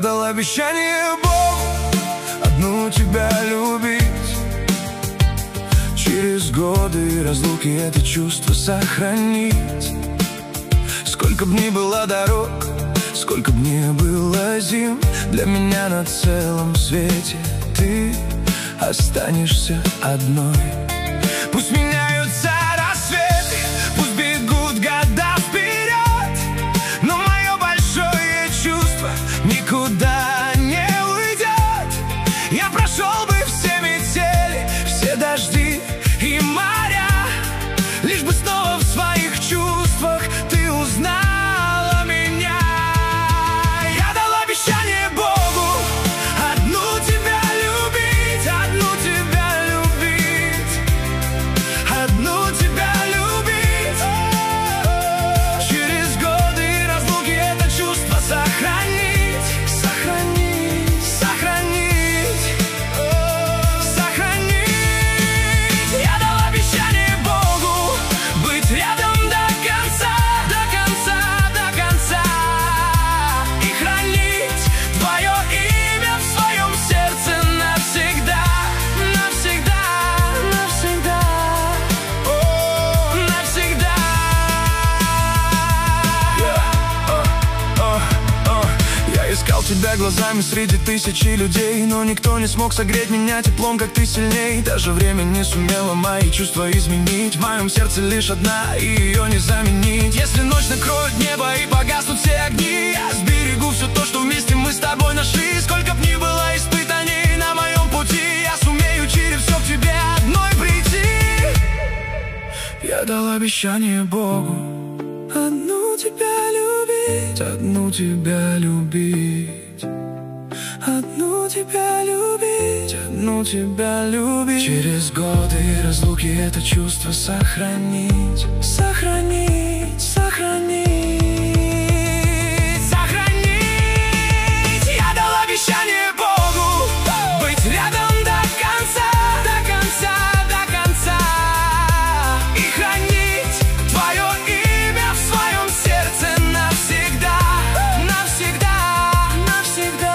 дал обещание Богу одну тебя любить. Через годы и разлуки это чувство сохранить. Сколько б ни было дорог, сколько б ни было зим, для меня на целом свете ты останешься одной. Пусть меняются рассветы, пусть бегут года вперед, но мое большое чувство никуда не уйдет. Я прошел бы все метели, все дожди и моря, лишь бы снова в своих чувствах ты узнала меня. Я дал обещание Богу одну тебя любить, одну тебя любить, одну тебя любить. Через годы и разлуки это чувство сохранить, сохранить, сохранить, сохранить. Я дал обещание Богу быть рядом до конца, до конца, до конца, и хранить твое имя в своем сердце навсегда, навсегда, навсегда, о, навсегда. Я искал тебя глазами среди тысячи людей, но никто не смог согреть меня теплом, как ты сильней. Даже время не сумело мои чувства изменить. В моем сердце лишь одна, и ее не заменить. Если ночь накроет небо и погаснут все огни, я сберегу все то, что вместе мы с тобой нашли. Сколько б ни было испытаний на моем пути, я сумею через все к тебе одной прийти. Я дал обещание Богу одну тебя любить, одну тебя любить, одну тебя любить, одну тебя любить. Через годы и разлуки это чувство сохранить, сохранить, сохранить, сохранить. Я дал обещание Богу быть рядом до конца, до конца, до конца, и хранить твое имя в своем сердце навсегда, навсегда, навсегда.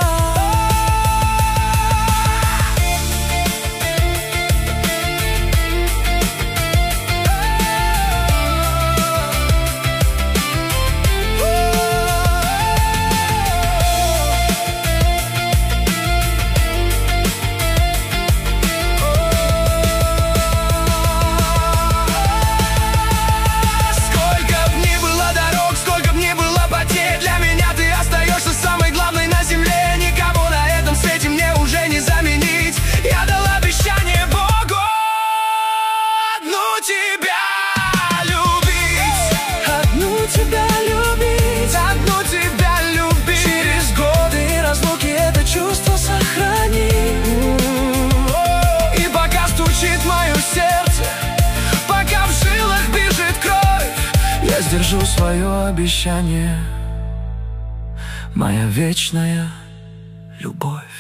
Сколько б ни было дорог, сколько б ни было потерь, для меня ты остаешься самой главной на земле. Никого на этом свете мне уже не заменить. Я дал обещание Богу одну тебя любить, одну тебя любить, одну тебя любить. Через годы и разлуки это чувство сохранить. И пока стучит мое сердце, пока в жилах бежит кровь, я сдержу свое обещание, моя вечная любовь.